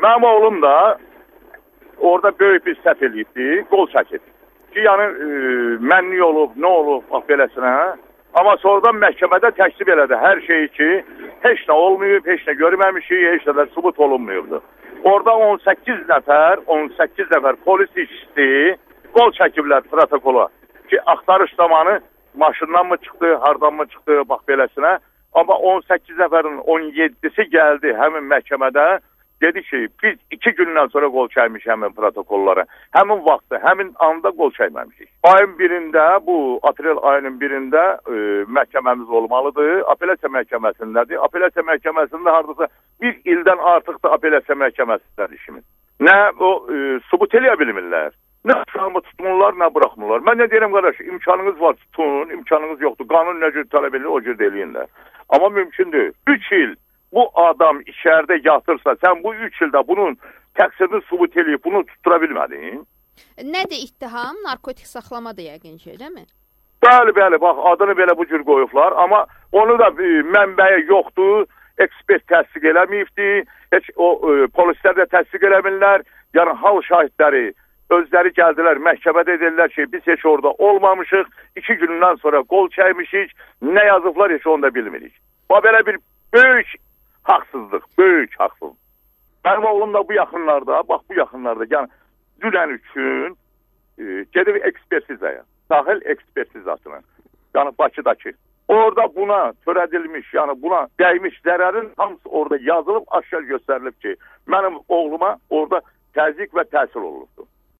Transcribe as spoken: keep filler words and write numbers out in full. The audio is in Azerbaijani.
Mənim oğlum da orada böyük bir səhv eləyibdi, qol çəkib. Ki, yəni, e, mənli olub, nə olub, bax beləsinə. Amma sonradan məhkəmədə təklif elədi hər şeyi ki, heç nə olmayıb, heç nə görməmişik, heç nə də sübut olunmayıbdı. Orada on səkkiz nəfər, on səkkiz nəfər polis işçisi qol çəkiblər protokola. Ki, axtarış zamanı maşından mı çıxdı, hardan mı çıxdı, bax beləsinə. Amma on səkkiz nəfərin on yeddisi gəldi həmin məhkəmədə. Dedi ki, biz iki gündən sonra qol çəkmiş həmin protokollara. Həmin vaxtı, həmin anda qol çəkməmişik. Ayın birində, bu aprel ayının birində e, məhkəməmiz olmalıdır. Apelasiya məhkəməsindədir. Apelasiya məhkəməsində hardasa bir ildən artıq da apelasiya məhkəməsindədir işimiz. Nə o e, subut eləyə bilmirlər. Nə uşağımı tutmurlar, nə buraxmırlar. Mən nə deyirəm, qardaş, imkanınız var tutun, imkanınız yoxdur. Qanun nə cür tələb edir, o cür deyirlər. Amma mümkündür. üç il bu adam içərdə yatırsa, sən bu üç ildə bunun təqsirini subut eləyib, bunu tuttura bilmədin. Nədir ittiham? Narkotik saxlamadır yəqin ki, değil mi? Bəli, bəli, bax, adını belə bu cür qoyublar. Amma onu da e, mənbəyi yoxdur, ekspert təsdiq eləməyibdir, heç o e, polislər də təsdiq eləmirlər. Yəni, hal şahidləri özləri gəldilər, məhkəmədə edirlər ki, biz heç orada olmamışıq, iki gündən sonra qol çəkmişik, nə yazıblar, heç onu da bilmirik. Bu belə bir böyük haqsızlıq, böyük haqsızlıq. Mənim oğlum da bu yaxınlarda, bax bu yaxınlarda, yəni dünən üçün e, gedib ekspertizaya, sahil ekspertizasına, yəni Bakıdakı. Orada buna törədilmiş, yəni buna dəymiş zərərin hamısı orada yazılıb, aşkar göstərilib ki, mənim oğluma orada təzyiq və təsir olunubdur.